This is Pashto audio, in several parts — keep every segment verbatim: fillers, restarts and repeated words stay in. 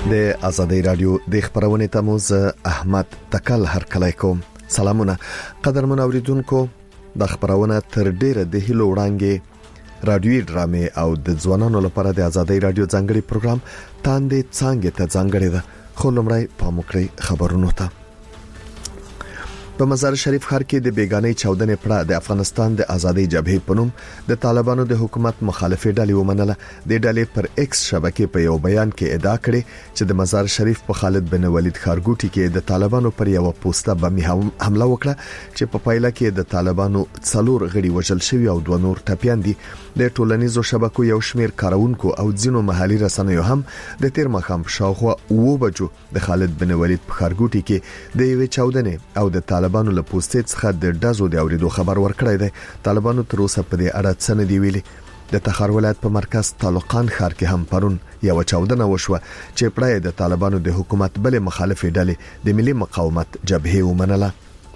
د آزادۍ رادیو د خبرونې تموز احمد تکل هر کله کوم سلامونه قدرمن اوریدونکو د خبرونه تر ډیره د هلو وړاندې رادیوي ډرامې او د ځوانانو لپاره د آزادۍ رادیو ځانګړي پروګرام تاندې څنګه ته ځانګړي ده خو لمړی په مکرې خبرونو ته په مزار شریف ښار کې د بیگانې چاودنې پړه د افغانستان د آزادۍ جبهې په نوم د طالبانو د حکومت مخالفې ډلې ومنله د ډلې پر ایکس شبکې په یو بیان کې ادعا کړې چې د مزار شریف په خالد بن ولید ښارګوټي کې د طالبانو پر یو پوسټه بمي حمله وکړه چې په پایله کې د طالبانو څلور غړي وژل شوي او دوه نور ټپيان دي د ټولنیزو شبکو یو شمیر کارونکو او ځینو محلي رسنیو هم د تیر مخام شاوخوا و بجو د خالد بن ولید په ښارګوټي کې د یوې چاودنې او د طالبانو له پوسټ څخه د ډزو د اوریدو خبر ورکړی دی طالبانو تر اوسه په دې اړه څه نه دی ویلي د تخار ولایت په مرکز طالقان ښار کې هم پرون یو چاودنه وشوه چې پړای د طالبانو د حکومت بل مخالفې ډلې د ملي مقاومت جبهې ومنله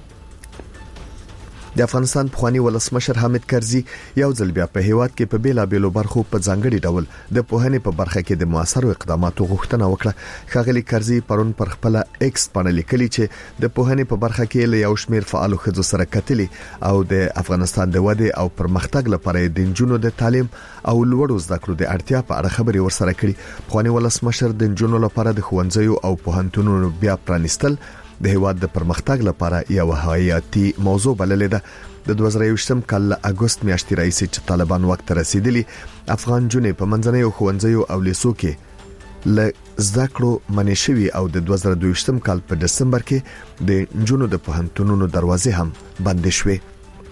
د افغانستان پخوانی ولسمشر حامد کرزي یو ځل بیا په هیواد کې په بیلا بیلو برخو په ځانګړي ډول د پوهنې په برخه کې د موثرو اقداماتو غوښتنه وکړه خاغلی کرزي پرون پر خپل ایکس باندې لیکلي چې د پوهنې په برخه کې له یو شمیر فعالو خځو سره کتلي او د افغانستان د ودې او پرمختګ لپاره د جنونو د تعلیم او لوړو زده کړو د اړتیا په اړه خبري ورسره کړي پخوانی ولسمشر د جنونو لپاره د ښوونځیو او پوهنتونونو بیا پرانیستل د هیواد د پرمختګ لپاره یو حیاتي موضوع بللې ده د دوه زره یوولسم کال له اگست میاشتې راځي چې طالبان وخت رسیدلی افغان جنې په منځنۍ ښوونځیو او لیسو کې ل زده کړو منشوي او د دوه زره دوه کال په دسمبر کې د جنونو د پوهنتونونو دروازې هم بند شوې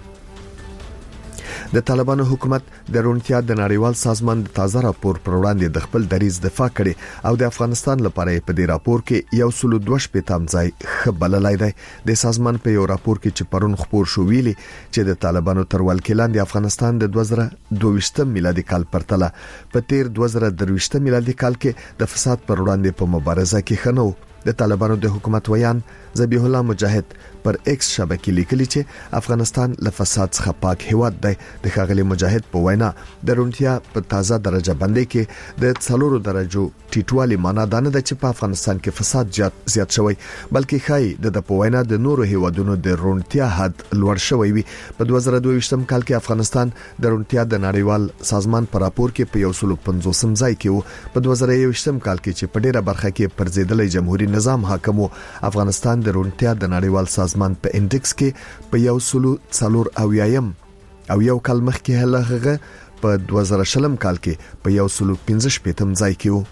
د طالبانو حکومت د رونتیا د نړیوال سازمان د تازه راپور پر وړاندې د خپل دریځ دفاع کړي او د افغانستان لپاره په دې راپور کې یو سل دوه شپږم ځای خبرلای دی د سازمان په یو راپور کې چې پرون خبر شو ویلي چې د طالبانو تر ولکلان د افغانستان د دوه زره دوه میلادي کال پرتله په تیر دوه زره درویشت میلادي کال کې د فساد پر وړاندې په مبارزه کې خنو د طالبانو د حکومت ویان ذبیح الله مجاهد پر ایکس شبکې لیکلي چې افغانستان له فساد څخه پاک هیواد دی د خاغلی مجاهد په وینا د رونتیا په تازه درجه باندې کې د څلورو درجو ټیټوالي معنا دا نه ده چې په افغانستان کې فساد زیات زیات شوی بلکې خای د په وینا د نورو هیوادونو د رونتیا حد لوړ شوی وي په دوه زره دوه کال کې افغانستان د رونتیا د نړیوال سازمان پر راپور کې په یو سل پنځوس ځای کې وو په دوه زره یوولسم کال کې چې په ډیره برخه کې پرځیدلې جمهوریت نظام حاکم افغانستان د رونتیا د نړیوال سازمان په انډکس کې په یو سلو څلور او یایم او یو کال مخکې هغه په دوه زره شلم کال کې په یو سلو پنځه شپږم ځای کې وو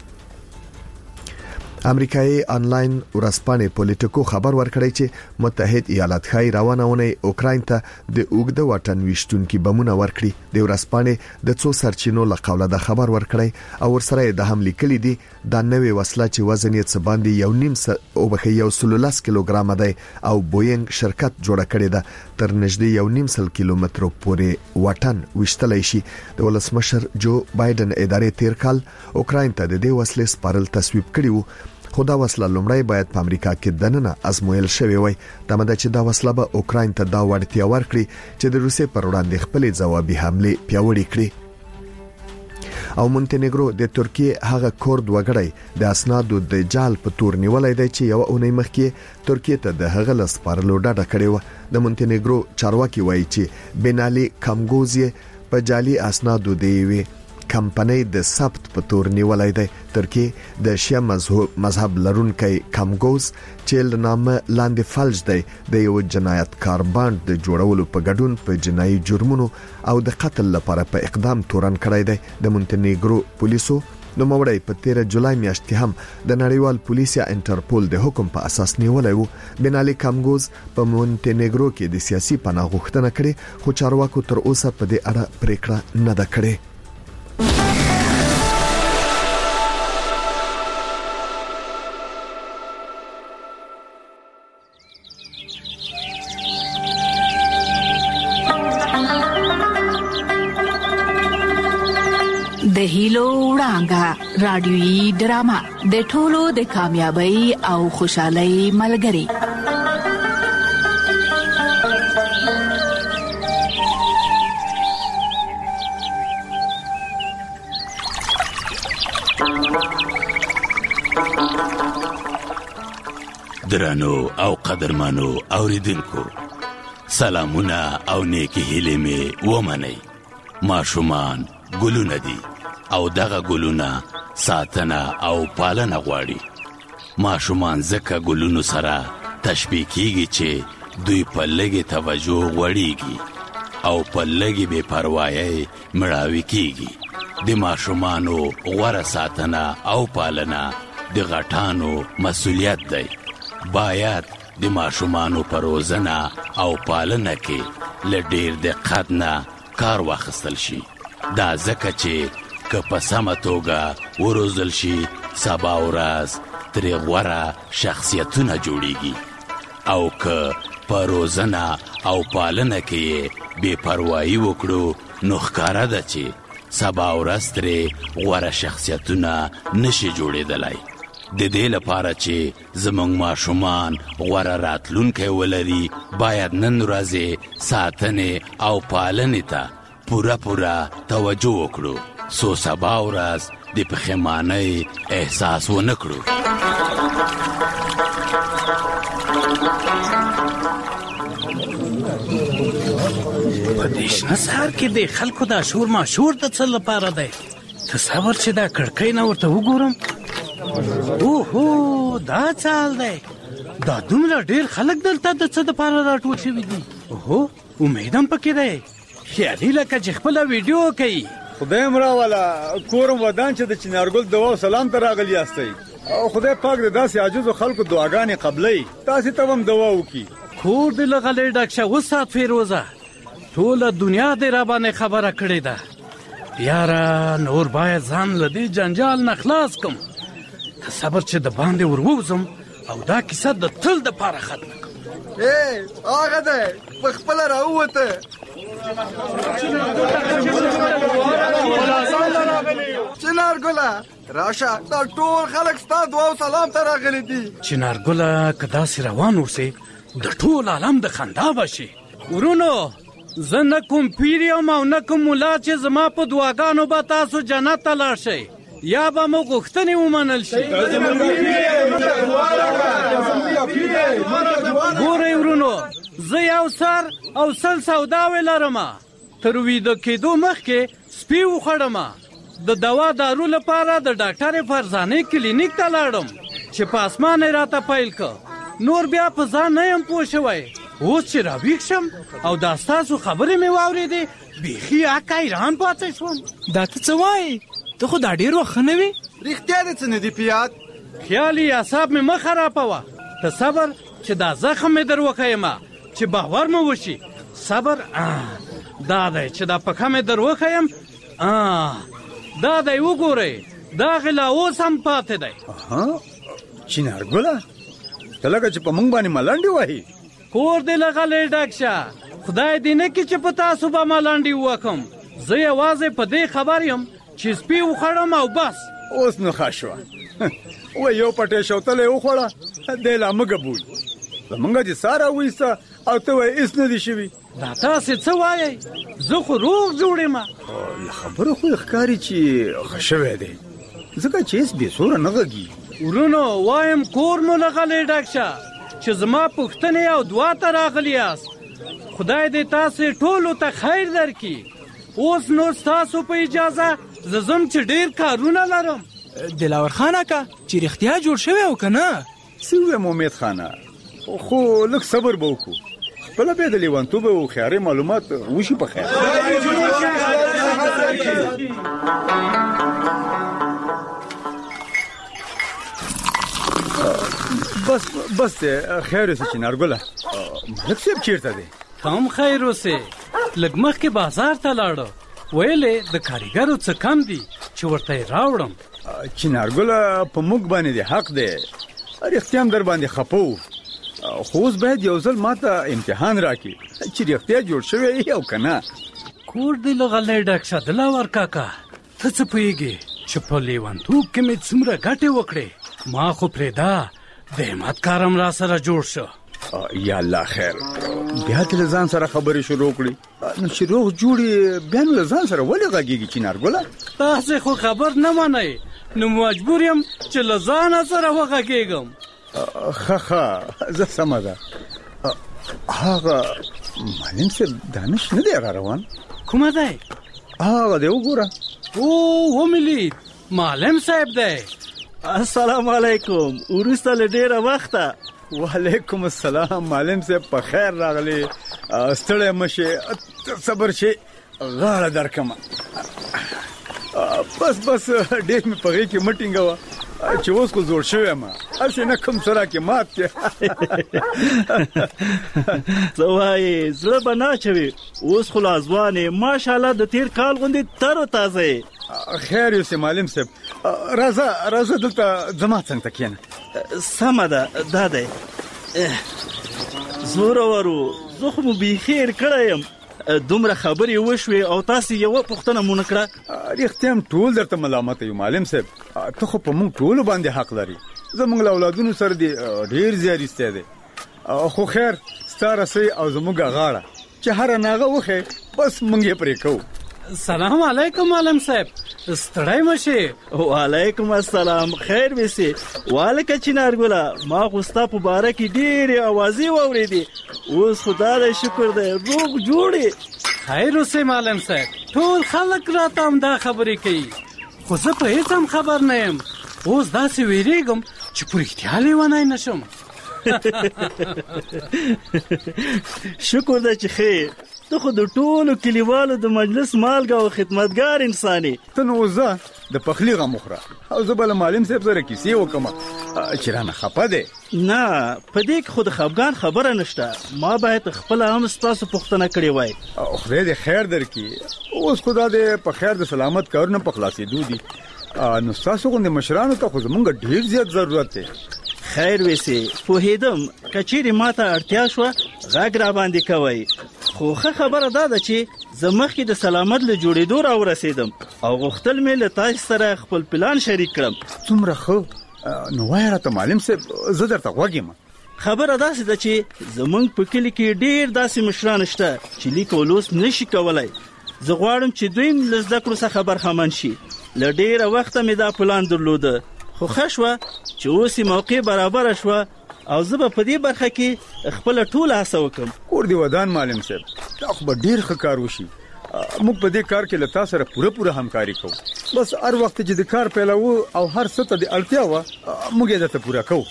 امریکایي انلاین ورځپاڼې پولیټیکو خبر ورکړی چې متحد ایالات خای روانونه اوکراین ته د اوګده واټن وشتونکو بمونه ورکړي د ورځپاڼې د څو سرچینو له قوله د خبر ورکړی او ورسره د حمله کلی دي د نوې وسله چې وزن یې څه باندې یو نیم س او بخي یو سلولاس کیلوګرام دی او بوینګ شرکت جوړ کړی ده تر نږدې یو نیم سل کیلومتر پورې واټن وشتلای شي د ولسمشر جو بایدن ادارې تیر کال اوکراین ته د دې وسلې سپارل تصویب کړی وو خدا وسله لومړی باید په امریکا کې دننه ازمویل شوی وي دا مده چې دا وسله به اوکراین ته دا وړتیا ورکړي چې د روسیې پر وړاندې خپل ځوابي حمله پیاوړې کړي او مونتینیګرو د ترکیه هغه کورد وګړي د اسنادو د جال په تور نیولای دی چې یو اونۍ مخکې ترکیه ته د هغه لسپارلو ډاډه کړی و د مونتینیګرو چارواکي وایي چې بنالي کمګوزي په جالي اسنادو دی وی کمپنۍ د ثبت په تور نیولای دی ترکیه د شیعه مذهب مذهب لرونکي کمګوز چې نامه لاندې فلج دی د یو جنایتکار باند د جوړولو په ګډون په جنایي جرمونو او د قتل لپاره په اقدام تورن کړی دی د مونتینیګرو پولیسو نو موري په تیر جولای میاشت کې هم د نړیوال پولیس یا انټرپول د حکم په اساس نیولای وو بنالي کمګوز په مونتینیګرو کې د سیاسي پناه غوښتنه کړې خو چارواکو تر اوسه په دې اړه پریکړه نه ده کړې د هیلو وړانګه رادیوي ډرامه د ټولو د کامیابی او خوشحالۍ ملګری درنو او قدرمنو اوریدونکو، سلامونه او نیکی هیلې مې ومنئ. ماشومان ګلونه دي او دغه ګلونه ساتنه او پالنه غواړي. ماشومان ځکه ګلونو سره تشبیه کیږي چې دوی په لږې توجه غوړیږي او په لږې بې پروایۍ مړاوي کیږي. د ماشومانو غوره ساتنه او پالنه د غټانو مسؤلیت دی. باید د ماشومانو په روزنه او پالنه کې له ډېر دقت نه کار واخیستل شي. دا ځکه چې که په سمه توګه وروزل شي، سبا ورځ ترې غوره شخصیتونه جوړیږي، او که په روزنه او پالنه کې بې پروایي وکړو نو ښکاره ده چې سبا ورځ ترې غوره شخصیتونه نشي جوړېدلی. د دې لپاره چې زموږ ماشومان غوره راتلونکی ولري، باید نن ورځې ساتنې او پالنې ته پوره پوره توجه وکړو، څو سبا ورځ د پښیمانۍ احساس ونه کړو. په دې شنه سهار کې د خلکو دا شور ماشور د څه لپاره دی؟ تصور چې دا کړکۍ نه ورته وګورم. اوهو، دا څه حال دی؟ دا دومره ډېر خلک دلته د څه دپاره راټول شوي دي؟ اوهو، امید هم پکې دی. خیالي لکه چې خپله ویډیو کوي. خدای مراواله، کورم ودان چې د چنارګل دعا و سلام ته راغلی یاستئ، او خدای پاک د داسې عاجزو خلکو دعاګانې قبلوي. تاسې ته هم دعا وکړي. کور دې له غلې ډک شه. وسات فیروزه، ټوله دنیا دې را باندې خبره کړې ده. یاره نور باید ځان له دې جنجال نه خلاص کم. که صبر چې د باندې ور ووځم او دا کیسه د تل دپاره ختمه کړم. ای هغه دی په خپله راووته. چنارګله راشه، دا ټول خلک ستا دعا و سلام ته راغلي دي. چنارګله که داسې روان اوسې د ټول عالم د خندا به شي. ورونو، زه نه کوم پیر یم او نه کوم ملا چې زما په دعاګانو به تاسو جنت ته لاړ شئ یا به مو غوښتنې ومنل شي. ګورئ ورونو، زه یو سر او سل سوداوې لرمه. تر ویده کېدو مخکې سپي وخوړمه. د دوا دارو لپاره د ډاکټرې فرزانې کلینیک ته لاړم چې په اسمان یې راته پیل که. نور بیا په ځان نه یم پوه شوی. اوس چې راویښ شم او دا ستاسو خبرې مې واورېدې، بیخي اکه حیران پاتې شوم. دا ته څه وایې؟ ته خو دا ډېر وخت ښه نه وې. رښتیا دې څه نه دي په یاد؟ خیالي اعصاب مې مه خرابوه. ته صبر چې دا زخم مې در وښیمه چې باور مو وشي. صبر دا دی چې دا پښه مې در وښیم. دا دی وګورئ، دا غلا اوس هم پاتې دی. چنارګله، ته لکه چې په موږ باندې ملنډې وهي. کور دې له غلې ډک شه. خدای دې نه کړي چې په تاسو به ملنډې ووکم. زه یوازې په دې خبر یم چې سپي وخوړم او بس. اوس نو ښه شوه. و یو پټې شوتله یې وخوړه، دی لا مږه بوی. زمونږ چې ساه راوایسته او ته وایې هېڅ نه دي شوي. دا تاسې څه وایئ؟ زه خو روغ جوړ یم. له خبرو خو یې ښکاري چې ښه شوی دی، ځکه چې هېڅ بې سوره نه غږي. ورونو، وایم کور مو له غلې ډک شه چې زما پوښتنې او دعا ته راغلي یاست. خدای دې تاسې ټولو ته خیر درکړي. اوس نو ستاسو په اجازه زه ځم چې ډېر کارونه لرم. دلاور خان اکا، چې رښتیا جوړ شوی او که نه؟ څه ووایم امید خانه، خو لږ صبر به وکړو. خپله بیا د لیونتوب او خیاري معلومات وشي په خیر. بس بس خیر اوسه چنارګله. ملک صاحب چیرته دی؟ کم خیر اوسې. لږ مخکې بازار ته لاړه، ویلې د کاریګرو څه کم دي چې ورته یې راوړم. چنارګله، په موږ باندې د حق دی. رښتیا هم در باندې خفه وو، خو اوس باید یو ځل ما ته امتحان راکړي چې رښتیا جوړ شوی یې او که نه. کور دې له غلې ډک شه دلاور کاکا. ته څه پوهېږې چې په لیونتوب کې مې څومره ګټې وکړې؟ ما خو پرېږده، د همت کارم را سره جوړ شو. یا الله خیر، بیا دې له ځان سره خبرې شروع کړي. نو چې روغ جوړې بیا نو له ځان سره ولې غږېږي چنارګله؟ تاسې خو خبر نه منئ، نو مجبور یم چې له ځانه سره وغږېږم. ښه ښه زه سمه ده. هغه معلم صاحب دانش نه دی را روان؟ کومه دی؟ هغه دی وګوره. او وملي معلم صاحب دی. السلام علیکم، وروسته له ډېره وخته. وعلیکم السلام معلم صاحب، په خیر راغلی. ستړی مه شې، صبر شې، غاړه درکمه. بس بس ډېر مې په غېږ کې مه ټینګوه چې اوس خو زوړ شوی یم، هسې نه کوم څه راکې مات کې. څه وایې، زړه به نه اچوي، اوس خو لا ځوان یې، ماشاءالله د تېر کال غوندې تر و تازه یې. خیر یوسې معلم صاحب، راځه راځه دلته زما څنګ ته کښېنه. سمه ده، دا دی. زورورو، زه خو مو بیخي هېر کړی یم. دومره خبرې وشوې او تاسې یوه پوښتنه مو نه کړه. رښتیا هم ټول درته ملامته یو معلم صاحب، ته خو په موږ ټولو باندې حق لري. زموږ له اولادونو سره دې ډېر زیارستی دی، خو خیر ستا رسۍ او زموږ غاړه چې هره ناغه وښې بس موږ یې پرې کوو. سلام علیکم معلم صاحب، ستړی مه شې. وعلیکم السلام، خیر ویسې. والکه چنارګله، ما خو ستا په باره کې ډېرې اوازې واورېدې، اوس خدا دی شکر دی روغ جوړې. خیر اوسې معلم صاحب، ټول خلک راته همدا خبرې کوي، خو زه په هېڅ هم خبر نه یم. اوس داسې ویرېږم چې په رښتیا لیونی نه شم. شکر ده چې خیر، ته خو د ټولو کلیوالو د مجلس مالګه او خدمتګار انسان یې. ته نو وځه د پخلي غم وخوره او زه به له معلم صاحب سره کیسې وکړم چې رانه خفه دی. نه، په دې کې خو د خفګان خبره نشته، ما باید خپله هم ستاسو پوښتنه کړې وای. خدای دې خیر درکړي. اوس خو دا د په خیر د سلامت کارونه په خلاصېدو دي، نو ستاسو غوندې مشرانو ته خو زمونږ ډېر زیات ضرورت دی. خیر ویسې، پوهېدم که چیرې ما ته اړتیا شوه غږ را باندې کوئ، خو ښه خبره دا ده چې زه مخکې د سلامت له جوړېدو را ورسېدم او غوښتل مې له تاسو سره خپل پلان شریک کړم. څومره ښه، نو وایه راته معلم صاحب، زه درته غوږ یم. خبره داسې ده چې زمونږ په کلي کې ډېر داسې مشران شته چې لیک او لوست نشي کولی. زه غواړم چې دوی له زده کړو څخه برخمن شي. له ډېره وخته مې دا پلان درلوده، خو ښه شوه چې اوس یې موقع برابره شوه او زه به په دې برخه کې خپله ټوله هڅه وکړم. کور دې ودان معلم صاحب، دا خو به ډېر ښه کار وشي. موږ په دې کار کې له تا سره پوره پوره همکاري کوو. بس هر وخت چې د کار پیلوو او هر څه ته د اړتیا وه موږ یې درته پوره کوو.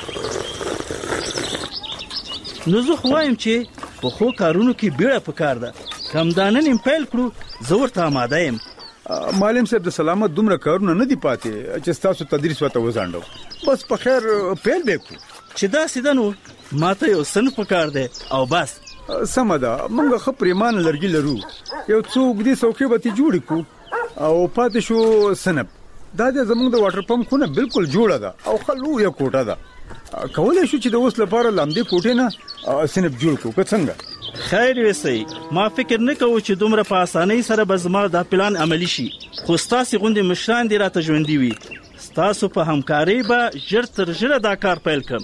نو زه خو وایم چې په ښو کارونو کې بیړه پکار ده. که همدا نن یم پیل کړو، زه ورته آماده یم. معلم صاحب د سلامت دومره کارونه نه دي پاتې چې ستاسو تدریس ورته وځانډو. بس په خیر پیل به کړو. چې داسې ده نو ما ته یو صنف پکار دی او بس. سمه ده، موږ ښه پرېمانه لرګي لرو، یو څو اوږدې څوکۍ به ترې جوړې کړو او پاتې شو صنف. دا دی زموږ د واټر پمپ خونه بالکل جوړه ده او ښه لویه کوټه ده. کولی شو چې د اوس لپاره له همدې کوټې نه صنف جوړ کړو، که څنګه؟ خیر ویسئ، ما فکر نه کوو چې دومره په اسانۍ سره به زما دا پلان عملي شي، خو ستاسې غوندې مشران دې راته ژوندي وي. ستاسو په همکارۍ به ژر تر ژره دا کار پیل کړم.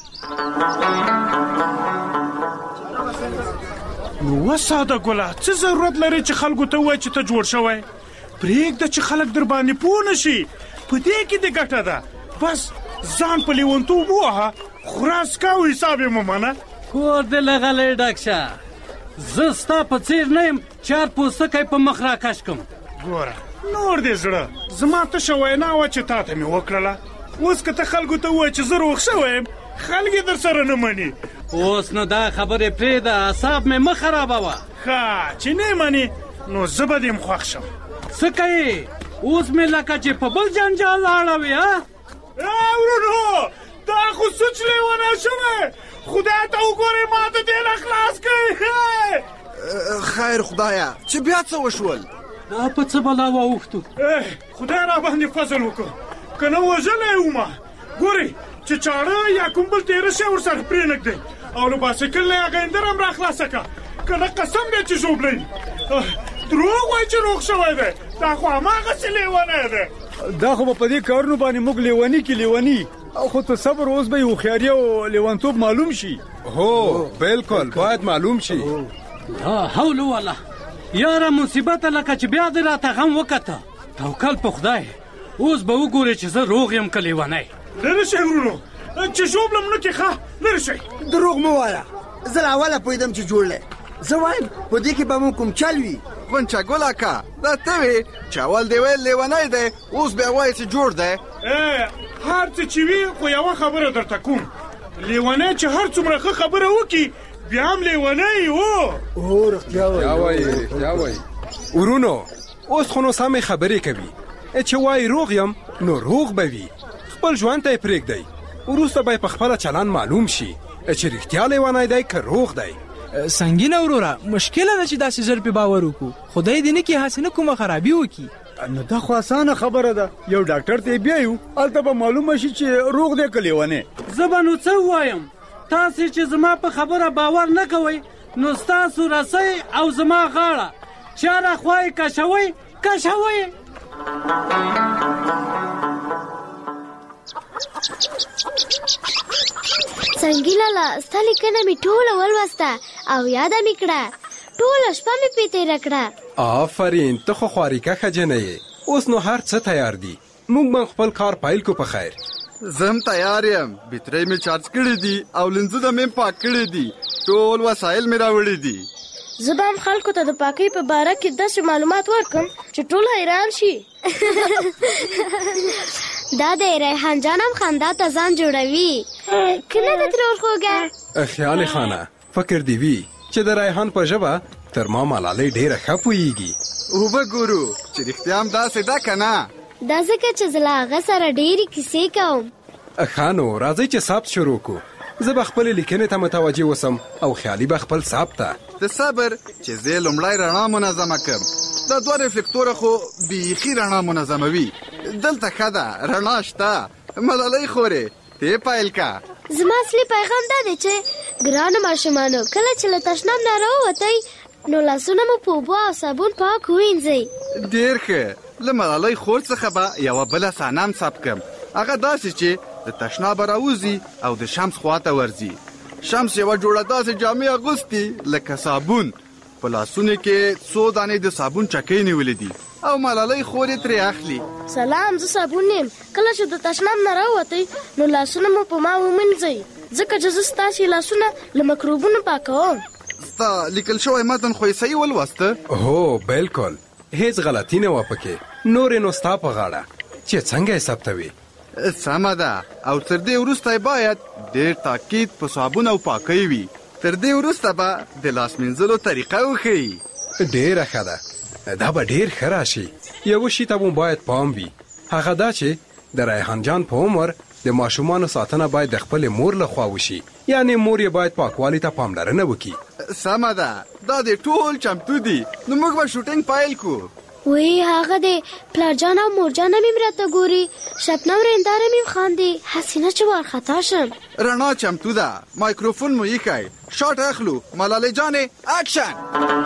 نو وساده ګله، څه ضرورت لري چې خلکو ته ووایي چې ته جوړ شوی؟ پرېږده چې خلک در باندې پوه نه شي، په دې کې دې ګټه ده. بس ځان په لیونتوب ووهه، خراس کا او حساب یې مه منه. کور دې لغلی ډک شه، زه ستا په څېر نه یم چار پوستکی په مخ راکش کړم. ګوره نور دې زړه، زما تشه وینا وه چې تا ته مې وکړله. اوس که ته خلکو ته ووایې چې زه روغ شوی یم، خلک یې در سره نه مني. اوس نو دا خبرې پرېږده، اعصاب مې مه خرابوه. ښه چې نه مني نو زه به دې م خوښ شم. څه کوې؟ اوس مې لکه چې په بل جنجال لاړوې. ها ورونو، دا خو سوچ لیونه شوی، خدای ته وګورئ ما ته دې نه خلاص کړئ. خیر خدایه، چې بیا څه وشول؟ دا په څه بلا واوښتو؟ خدای را باندې فضل وکړه، که نه وژلی ومه. ګورئ چې چاړه یا کوم بل تېره شی ورسره پرېنږدئ او له بایسکل نه یې هغه هندره هم را خلاصه کړه، که نه قسم دی چې ژوبلی. دروغ وایي چې روغ شوی دی، دا خو هماغسې لیونی دی. دا خو به په دې کارونو باندې موږ لیوني کې لیوني، خو ته صبر، اوس به یې هوښیاري او لیونتوب معلوم شي. هو بالکل باید معلوم شي. لا حول ولا یاره مصیبته، لکه چې بیا دې راته غم وکته. توکل په خدای، اوس به وګورې چې زه روغ یم که لیونی. لرې شئ ورونو، چې ژوبلم نه کې ښه لرې شئ. دروغ مه وایه، زه له اوله پوهېدم چې جوړ دی. زه وایم په دې کې به مو کوم چل وي. غونچه ګل اکا دا ته وې چې اول دې ویل لیونی دی، اوس بیا وایې چې جوړ دی. هر څه چې وي خو یوه خبره درته کوم، لیونی چې هر څومره ښه خبره وکړي بیا هم لیونی و. او رښتیا وایي رښتیا وایي. ورونو اوس خو نو سمې خبرې کوي، چې وایي روغ یم نو روغ به وي، خپل ژوند ته یې پرېږدئ، وروسته به یې په خپله چلند معلوم شي چې رښتیا لیونی دی که روغ دی. سنګینه وروره، مشکله ده چې داسې زر پې باور وکړو، خدای دې نه کړي هسې نه کومه خرابي وکړي. نو دا خو اسانه خبره ده، یو ډاکټر ته بیایو، هلته به معلومه شي چې روغ دی که لیونی. زه به نو څه ووایم، تاسې چې زما په خبره باور نه کوئ نو ستاسو رسۍ او زما غاړه چاره خوا یې کشوئ کشوئ. سنګي لالا، ستا لیکنه مې ټوله ولوسته او یاده مې کړه، ټوله شپه مې پې تېره کړه. آفرین، ته خو خواریکښه جنۍ یې. اوس نو هر څه تیار دي، موږ به خپل کار پیل کو په خیر. زه هم تیار یم، بیټرۍ مې چارج کړي دي او لینزونه مې پاک کړي دي، ټول وسایل مې راوړي دي. زه به هم خلکو ته د پاکۍ په باره کې داسې معلومات ورکړم چې ټول حیران شي. دا د ریحان جان هم خندا ته ځان جوړوي، که نه د ترور خوږه؟ خیال خانه، فکر دی وي چې د ریحان په ژبه تر ما ملالۍ ډېره ښه پوهېږي. اوبه ګورو چې رښتیا هم داسې ده که نه؟ دا ځکه چې زه له هغه سره ډېرې کیسې کوم. ښه نو راځئ چې ثبت شروع کړو. زه به خپلې لیکنې ته متوجه اوسم او خیالي به خپل ثبت ته. د صبر چې زه لومړی رڼا منظمه کړم، دا دوه رفلکتوره خو بیخي رڼا منظموي. دلته ښه ده، رڼا شته. ملالۍ خورې ته پیل کا. زما اصلي پیغام دا دی چې ګرانو ماشومانو، کله چې له تشناب نه راووتئ نو لاسونه مو په اوبو او صابون پاک ووینځئ. ډېر ښه. له ملالۍ خور څخه به یوه بله صحنه هم ثبت کړم، هغه داسې چې د تشنابه راوځي او د شمس خواته ورځي. شمس یوه جوړه داسې جامې اغوستي لکه صابون، په لاسونو کې څو دانې د صابون چکۍ نیولې دي او ملالۍ خور یې ترې اخلي. سلام، زه صابون یم. کله چې د تشناب نه راووتئ نو لاسونه مو په ما ومینځئ، ځکه چې زه ستاسې لاسونه له مکروبونو پاکوم. ستا لیکل شوی متن خو یې صحیح ولوسته؟ هو بالکل، هیڅ غلطي نه وه پکې، نورې نو ستا په غاړه چې څنګه یې ثبتوي. سمه ده، او تر دې وروسته باید ډېر تاکید په صابون او پاکۍ وي. تر دې وروسته به د لاس مینځلو طریقه وښیي. ډېره ښه ده، دا به ډېر ښه راشي. یوه شي ته مو باید پام وي، هغه دا چې د ریحان جان په عمر د ماشومانو ساتنه باید د خپلې مور له خوا وشي، یعنې مور یې باید پاکوالي ته پاملرنه وکړي. سمه ده، دا د ټول چمتو دي، نو موږ به شوټینګ پیل کړو. وی هغه د پلارجان او مورجان مې راته ګوري، شبنم رنداره مې خاندي، هسې نه چې وارخطا شم. رڼا چمتو ده، مایکروفون مو ایښی، شاټ اخلو. ملالۍ جانې اکشن.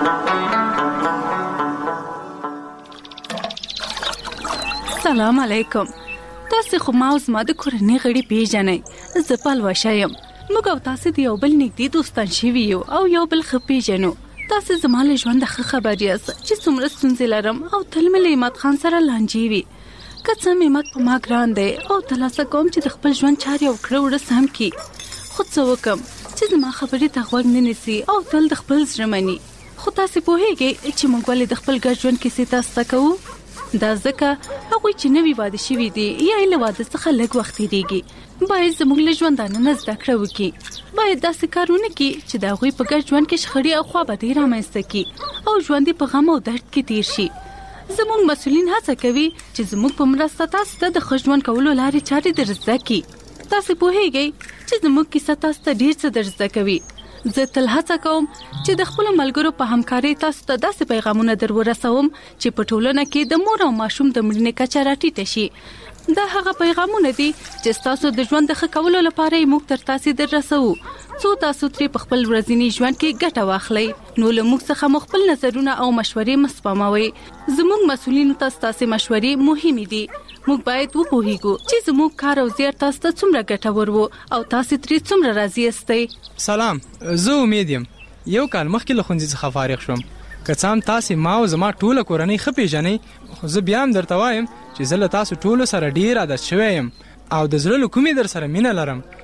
سلام علیکم. تاسې خو ما او زما د کورنۍ غړي پیژنئ. زه پلوشه یم. موږ او تاسې د یو بل نږدې دوستان شوي یو او یو بل ښه پیژنو. تاسې زما له ژونده ښه خبر یاست چې څومره ستونزې لرم او تل مې له عماد خان سره لانجې وي. که څه مې عماد په ما ګران دی او تلاسه کوم چې د خپل ژوند چارې او کړه وړه سم کړي، خو څه وکړم چې زما خبرې ته غوږ نه نیسي او تل د خپل زړه مني. خو تاسې پوهېږئ چې موږ ولې د خپل ګډ ژوند کیسې تاسو ته کوو؟ دا ځکه هغوی چې نوي واده شوي دي یا یې له واده څخه لږ وخت تېرېږي باید زموږ له ژوندانه نه زده کړه وکړي. باید داسې کار ونه کړي چې د هغوی په ګډ ژوند کې شخړې او خوابدۍ رامنځته کړي او ژوند یې په غم او درد کې تېر شي. زموږ مسؤلین هڅه کوي چې زموږ په مرسته تاسو ته د ښه ژوند کولو لارې چارې در زده کړي. تاسې پوهېږئ چې زموږ کیسه تاسو ته ډېر څه در زده کوي. زه تل هڅه کوم چې د خپلو ملګرو په همکارۍ تاسو ته داسې پیغامونه در ورسوم چې په ټولنه کې د مور او ماشوم د مړینې کچه راټیټه شي. دا هغه پیغامونه دي چې تاسو د ژوند د ښه کولو لپاره یې موږ تر تاسې در رسوو، څو تاسو ترې په خپل ورځني ژوند کې ګټه واخلئ. نو له موږ څخه مو خپل نظرونه او مشورې مه سپموئ. زموږ مسؤلینو ته ستاسې مشورې مهمې دي. موږ باید وپوهیږو چې زموږ کار او زیار تاسو ته څومره ګټور و او تاسو ترې څومره راضي یاستئ. سلام، زه امید یم. یو کال مخکې له ښوونځي څخه فارغ شوم. که څه هم تاسې ما او زما ټوله کورنۍ ښه پیژنئ، خو زه بیا هم درته وایم چې زه له تاسو ټولو سره ډېر عادت شوی یم او د زړه له کومې در سره مینه لرم.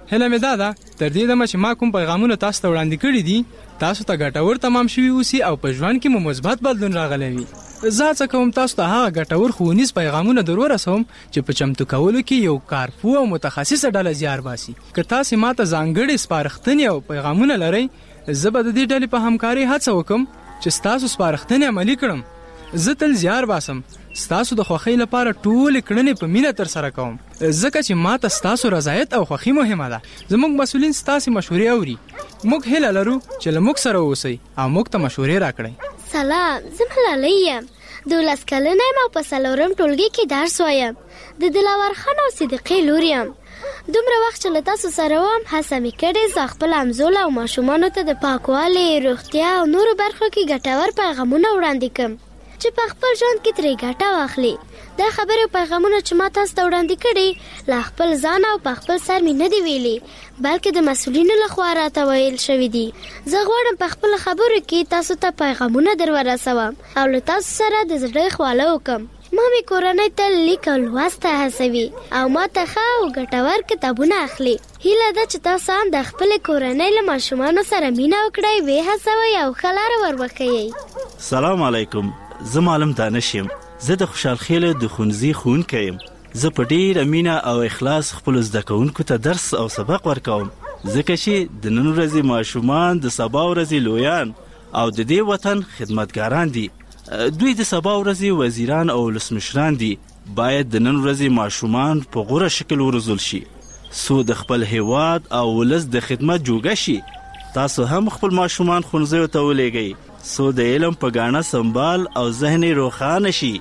هله مې دا ده تر دې دمه چې ما کوم پیغامونه تاسو ته وړاندې کړي دي تاسو ته ګټور تمام شوي اوسي او په ژوند کې مو مثبت بدلون راغلی وي. زه څه کوم تاسو ته هغه ګټور ښوونیز پیغامونه در ورسوم چې په چمتو کولو کې یو کارپوه او متخصصه ډله زیار باسي. که تاسو ماته ځانګړي سپارښتنې او پیغامونه لرئ زه به د دې ډلې په همکارۍ هڅه وکم چې ستاسو سپارښتنې عملي کړم. زه تل زیار باسم ستاسو د خوښۍ لپاره ټول کړنې په مینه تر سره کوم ځکه چې ماته ستاسو رضایت او خوښي مهمه ده. زموږ مسؤلین ستاسو مشورې اوري. موږ هیله لرو چې له موږ سره اوسئ او موږ ته مشورې راکړئ. سلام، زه ملالۍ یم. دولس کلنه یم او په څلورم ټولګي کې درس وایم. د دلاور خان او صدیقې لور یم. دومره وخت چې له تاسو سره وم هڅه مې کړې زه خپل همزوله او ماشومانو ته د پاکوالي، روغتیا او نورو برخو کې ګټور پیغامونه وړاندې کړم چې په خپل ژوند کې ترې ګټه واخلي. دا خبرې او پیغامونه چې ما تاسو ته وړاندې کړي له خپل ځان او په خپل سر مې نه دي ویلي بلکې د مسؤلینو لخوا راته ویل شوي دي. زه غواړم په خپل خبرو کې تاسو ته پیغامونه در ورسوم او له تاسو سره د زړه خواله وکم. ما مې کورنۍ ته لیک او لوست ته هڅوي او ما ته ښه او ګټور کتابونه اخلي. هیله ده چې تاسو هم د خپلې کورنۍ له ماشومانو سره مینه وکړئ، ویې هڅوئ او ښه لاره ور وښیئ. سلام علیکم، زه معلم دانش یم. زه د خوشحال خیل د ښوونځي ښوونکی یم. زه په ډېره مینه او اخلاص خپلو زده کوونکو ته درس او سبق ورکوم ځکه چې د نن ورځې ماشومان د سبا ورځې لویان او د دې وطن خدمتګاران دي. دوی د سبا ورځې وزیران او ولسمشران دي. باید د نن ورځې ماشومان په غوره شکل وروزل شي څو د خپل هیواد او ولس د خدمت جوګه شي. تاسو هم خپل ماشومان ښوونځیو ته ولېږئ څو د علم په ګاڼه سنبال او ذهن روښانه شي.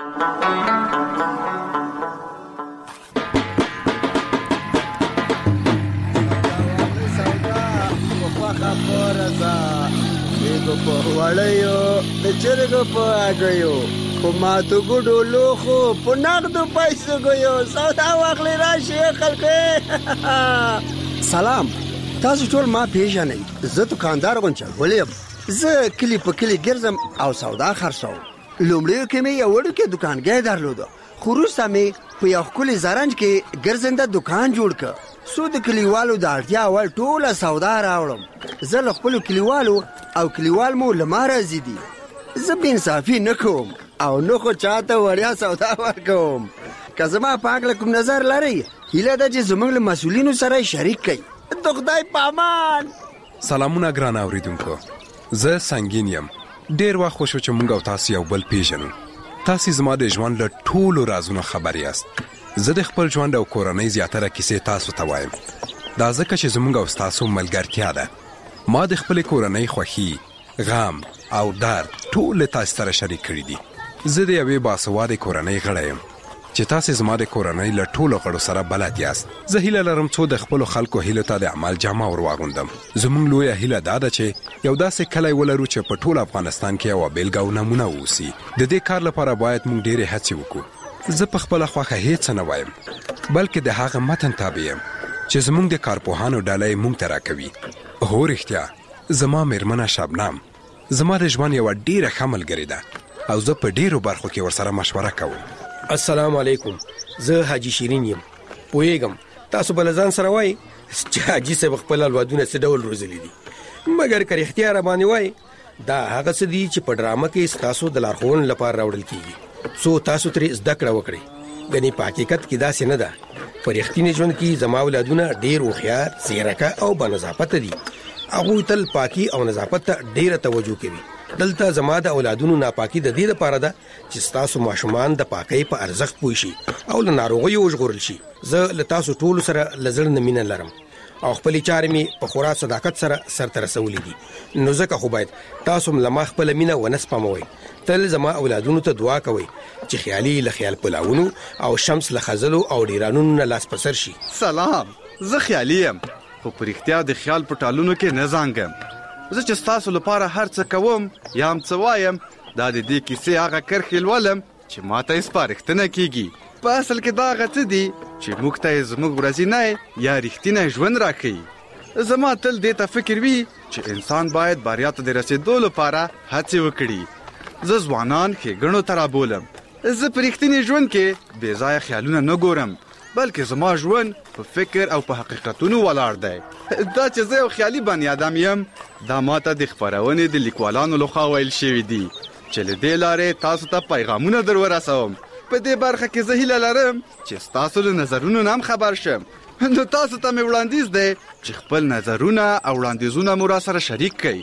وړیو د چرګو په هګیو په ماتو ګوډو لوښو په نغدو پیسو ګیو سودا واخلئ راشئ خلکو. سلام، تاسو ټول ما پیژنئ. زه دوکاندار غونچل یم. زه کلی په کلی ګرځم او سودا خرڅوم. لومړیو کې مې یو وړوکی دوکانګی درلوده خو وروسته مې په یو ښکلي زرنج کې ګرځنده دوکان جوړ کړ څو د کلیوالو د اړتیا وړ ټوله سودا راوړم. زه له خپلو کلیوالو او کلیوال مو له ما راضي دي. زه بې انصافي نه کوم او نه خو چاته وړیا سودا ورکوم. که زما په هکله کوم نظر لرئ هیله ده چې زموږ له مسؤلینو سره شریک کړئ. د خدای په امان. سلامونه ګران اوریدونکو، زه سنگین یم. ډیر وخت خوشو چې موږ او تاسو یو بل پیژنو. تاسو زما د ژوند له ټولو رازونو خبر یاست. زه د خپل ژوند او کورنۍ زیاتره کیسې تاسو ته وایم. دا ځکه چې زموږ او تاسو ملګرتیا ده. ما د خپل کورنۍ خوښي، غم او درد ټول تاسو سره شریک کړی دي. زه د یوې باسواده کورنۍ غړی یم چې تاسو زما د کورنۍ له ټولو غړو سره بلد یاست. زه هیله لرم څو د خپل خلکو هیله ته د عمل جامه ور واغوندم. زموږ لویه هیله دا ده چې یو داسې کلی ولرو چې په ټول افغانستان کې یو بیلګه او نمونه اوسي. د دې کار لپاره باید موږ ډېرې هڅې وکړو. زه په خپل خوښه هیڅ نه وایم بلکې د هغه متن تابع یم چې زموږ د کارپوهانو ډله موږ ته راکوي. هو رښتیا، زما میرمنه شبنم زما د ژوند یوه ډېره ښه ملګرې ده او زه په ډېرو برخو کې ورسره مشوره کوم. السلام علیکم، زه حاجی شیرین یم. پوهیږم تاسو بل ځان سره وای چې حاجی صاحب خپل اولادونه څه ډول روزلي دي، مګر که رښتیا را باندې وای دا هغه څه دي چې په ډرامه کې تاسو د لارښوونې لپاره راوړل کیږي څو تاسو ترې زده کړه وکړئ. ګنې په حقیقت کې داسې نه ده. په رښتیني ژوند کې زما اولادونه ډېر هوښیار، ځیرکه او بانضافته دي. هغوی تل پاکي او نظافت ته ډېره توجه کوي. دلته زما د اولادونو ناپاکي د دې لپاره ده چې ستاسو ماشومان د پاکۍ په ارزښت پوه شي او له ناروغیو وژغورل شي. زه له تاسو ټولو سره له زړه نه مینه لرم او خپلې چارې مې په خورا صداقت سره سرته رسولې دي. نو ځکه خو باید تاسو هم له ما خپله مینه ونه سپموئ. تل زما اولادونو ته دعا کوئ چې خیالي له خیال پلاونو او شمس له خزلو او ډیرانونو نه لاس په سر شي. سلام، زه خیالي یم خو په رښتیا د خیال په ټالونو کې نه زانګم. زه چې ستاسو لپاره هر څه کوم یا هم څه وایم دا د دې کیسې هغه کرښې لولم چې ما ته یې سپارښتنه کیږي. په اصل کې دا هغه څه دي چې موږ ته یې زموږ ورځنی یا رښتینی ژوند راښیي. زما تل دې ته فکر وي چې انسان باید بریا ته د رسېدو لپاره هڅې وکړي. زه ځوانان ښېګڼو ته رابولم. زه په رښتیني ژوند کې بې ځایه خیالونه نه ګورم بلکې زما ژوند په فکر او په حقیقتونو ولاړ دی. دا چې زه یو خیالي بني ادم یم دا ماته د خپرونې د لیکوالانو لخوا ویل شوي دي چې له دې لارې تاسو ته پیغامونه در ورسوم. په دې برخه کې زه هیله لرم چې ستاسو له نظرونو نه هم خبر شم. نو تاسو ته مې وړاندیز دی چې خپل نظرونه او وړاندیزونه مو را سره شریک کړئ.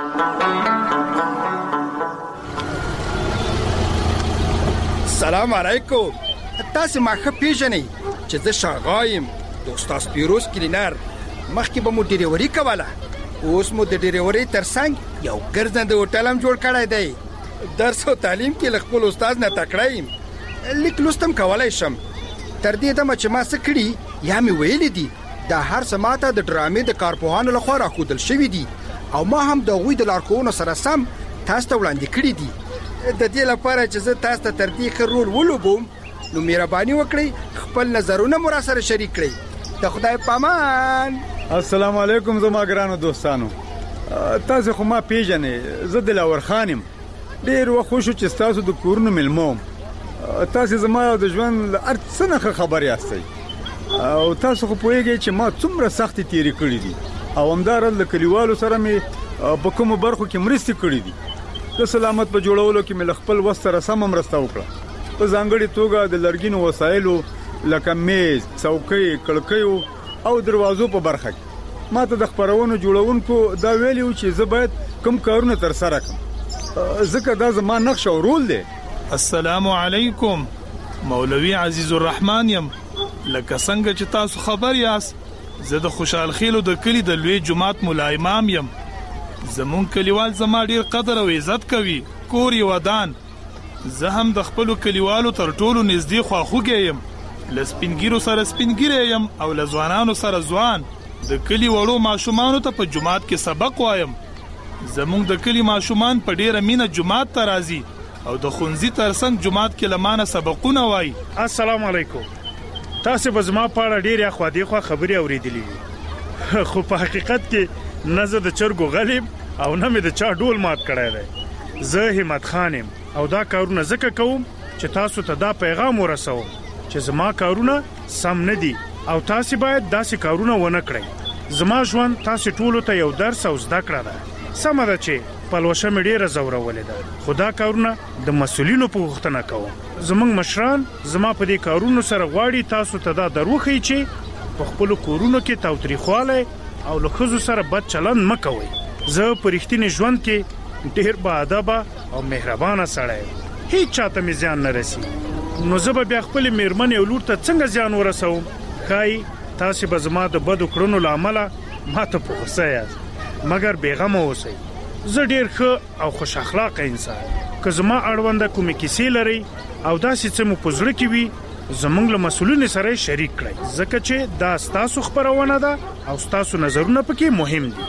سلام علیکم. تاسو ما ښه پیژنئ چې زه شاغا یم د استاد پیروز کلینر. مخکې به مو ډریوري کوله، اوس مو د ډریوري ترڅنګ یو ګرځنده هوټل هم جوړ کړی دی. درس او تعلیم کې له خپل استاد نه تکړه یم. لیک لوستم کولی شم. تر دې دمه چې ما څه کړي یا مې ویلي دي دا هر څه ماته د ډرامې د کارپوهانو لخوا راښودل شوي دي او ما هم د هغوی د لارښوونو سره سم تاسو ته وړاندې کړي دي. د دې لپاره چې زه تاسو ته تر دې ښه رول ولوبوم نو مهرباني وکړئ خپل نظرونه مو را سره شریک کړئ. د خدای پامان. السلام علیکم زما ګرانو دوستانو. تاسو خو ما پیژنئ، زه دلاور خان یم. ډېر وخت وشو چې تاسو د کورونو مېلمه وم. تاسو زما د ژوند له هر څه نه خبر یاستئ او تاسو خو پوهیږئ چې ما څومره سختې تېرې کړي دي او همداراز له کلیوالو سره مې په کومو برخو کې مرستې کړي دي. د سلامت په جوړولو کې مې له خپل وس سره سمه مرسته وکړه. په ځانګړې توګه د لرګینو وسایلو لکه میز، څوکۍ، کړکیو او دروازو په برخه کې ما ته د خپرونو جوړونکو دا ویلي و چې زه باید کوم کارونه ترسره کړم ځکه دا زما نقش او رول دی. السلام علیکم. مولوی عزیز الرحمن یم. لکه څنګه چې تاسو خبر یاست زه د خوشحال خیلو د کلی د لوی جماعت مولا امام یم. زمون کلیوال زما ډیر قدر او عزت کوي. کور یې ودان. زه هم د خپل کلیوالو تر ټولو نږدې خواخوږی یم. له سپینګیرو سره سپینګیری یم او له ځوانانو سره ځوان. د کلی وړو ماشومانو ته په جماعت کې سبق وایم. زمونږ د کلی ماشومان په ډیره مینه جماعت ته راځي او د خونځي ترڅنګ جماعت کې لمانه سبقونه وایي. السلام علیکم. تاسو به زما په اړه ډېرې خوا دې خوا خبرې اورېدلې وي خو په حقیقت کې نه زه د چرګو غلیم او نه مې د چا ډول مات کړی دی. زه همت خان یم او دا کارونه ځکه کوم چې تاسو ته دا پیغام ورسوم چې زما کارونه سم نه دي او تاسو باید داسې کارونه ونه کړئ. زما ژوند تاسو ټولو ته یو درس او زده کړه ده. سمه ده چې پلوشه مې ډېره زورولې ده خو دا کارونه د مسؤلینو په غوښتنه کوم. زمونږ مشران زما په دې کارونو سره غواړي تاسو ته دا دروښیي چې په خپلو کورونو کې تاوتریخوالی او له ښځو سره بد چلند مه کوئ. زه په رښتینې ژوند کې ډېر باادبه او مهربانه سړی یم. هیڅ چاته مې زیان نه رسي. نو زه به بیا خپلې مېرمنې او لور ته څنګه زیان ورسوم؟ ښایي تاسې به زما د بدو کړنو له امله ما ته په غوسه یاست مګر بېغمه اوسئ. زه ډېر ښه او خوش اخلاقه انسان. که زما اړونده کومې کیسې لرئ او داسې څه مو په زړه کې وي زموږ له مسؤلینو سره شریک کړئ ځکه چې دا ستاسو خپرونه ده او ستاسو نظرونه پکې مهم دي.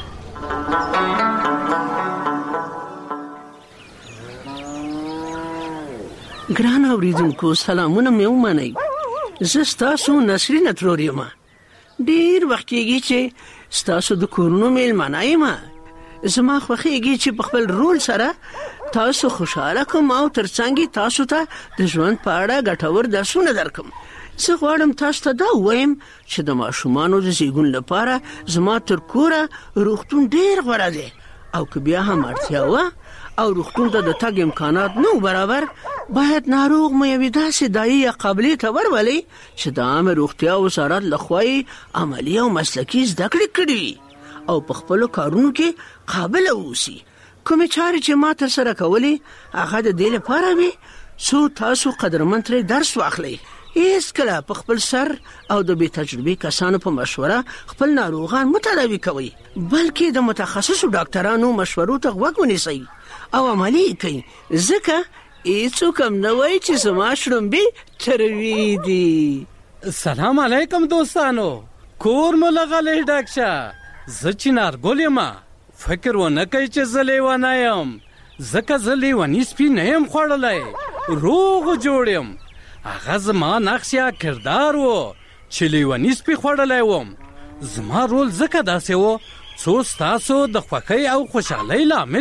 ګران اوریدونکو سلامونه مې ومنئ. زه ستاسو نسرین ترور یم. ډېر وخت کېږي چې ستاسو د کورونو میلمانه یم. زما خوښیږي چې په خپل رول سره تاسو خوشاله کوم او ترڅنګ تاسو ته د ژوند په اړه ګټور درسونه درکم. زه غواړم تاسو ته دا ووایم چې د ماشومانو د زیږون لپاره زما تر کوره روغتون ډېر غوره دی او که بیا هم اړتیا وه او روغتون ته د تګ امکانات نه برابر باید ناروغ مو یوې داسې دایې یا قابلې ته ورولئ چې د عامه روغتیا وزارت لخوا یې عملي او مسلکي زده کړې کړي او په خپلو کارونو کې قابله واوسي. کومې چارې چې ما ترسره کولې هغه د دې لپاره وي څو تاسو قدرمن ترې درس واخلئ. هیڅکله په خپل سر او د بې تجربې کسانو په مشوره خپل ناروغان مه تداوي کوئ بلکې د متخصصو ډاکټرانو مشورو ته غوږ ونیسئ او عملي یې کوئ ځکه هیڅوک هم نه وایي چې زما شړومبې تروې دي. سلام علیکم دوستانو. کور مو لغلی ډک شه. زه چنارګل یم. فکر ونه کوئ چې زه لیونی یم ځکه زه لیوني سپي نه یم خوړلی. روغ جوړ یم. هغه زما نقش یا کردار و چې لیوني سپي خوړلی وم. زما رول ځکه داسې و څو ستاسو د خوښۍ او خوشحالۍ لامل